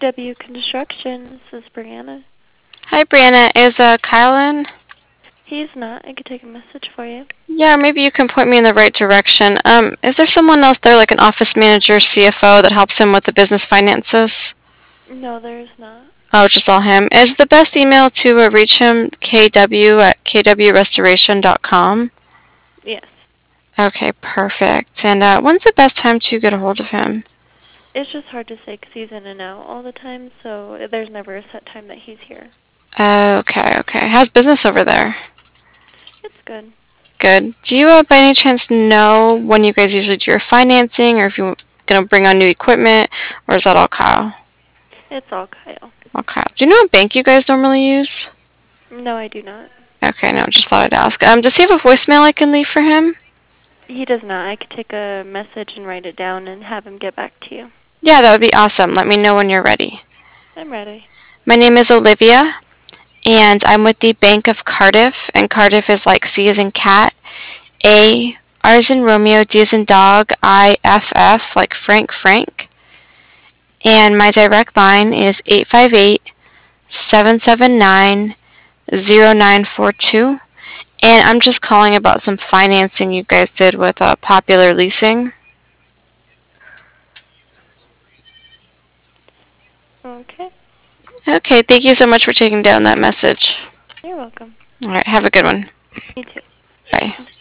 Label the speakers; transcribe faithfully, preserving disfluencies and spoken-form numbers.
Speaker 1: W Construction. This is Brianna.
Speaker 2: Hi, Brianna. Is uh, Kyle in?
Speaker 1: He's not. I could take a message for you.
Speaker 2: Yeah, maybe you can point me in the right direction. Um, is there someone else there, like an office manager, C F O, that helps him with the business finances?
Speaker 1: No, there is not.
Speaker 2: Oh, just all him. Is the best email to uh, reach him K W at K W restoration dot com?
Speaker 1: Yes.
Speaker 2: Okay, perfect. And uh, when's the best time to get a hold of him?
Speaker 1: It's just hard to say because he's in and out all the time, so there's never a set time that he's here.
Speaker 2: Okay, okay. How's business over there?
Speaker 1: It's good.
Speaker 2: Good. Do you, uh, by any chance, know when you guys usually do your financing, or if you're gonna bring on new equipment, or is that all Kyle?
Speaker 1: It's all Kyle.
Speaker 2: All Kyle. Do you know what bank you guys normally use?
Speaker 1: No, I do not.
Speaker 2: Okay, no, just thought I'd ask. Um, does he have a voicemail I can leave for him?
Speaker 1: He does not. I could take a message and write it down and have him get back to you.
Speaker 2: Yeah, that would be awesome. Let me know when you're ready.
Speaker 1: I'm ready.
Speaker 2: My name is Olivia, and I'm with the Bank of Cardiff, and Cardiff is like C as in cat, A, R as in Romeo, D as in dog, I, F, F, like Frank, Frank. And my direct line is eight five eight, seven seven nine, zero nine four two. And I'm just calling about some financing you guys did with uh, Popular Leasing.
Speaker 1: Okay.
Speaker 2: Okay, thank you so much for taking down that message.
Speaker 1: You're welcome.
Speaker 2: All right, have a good one.
Speaker 1: You too.
Speaker 2: Bye.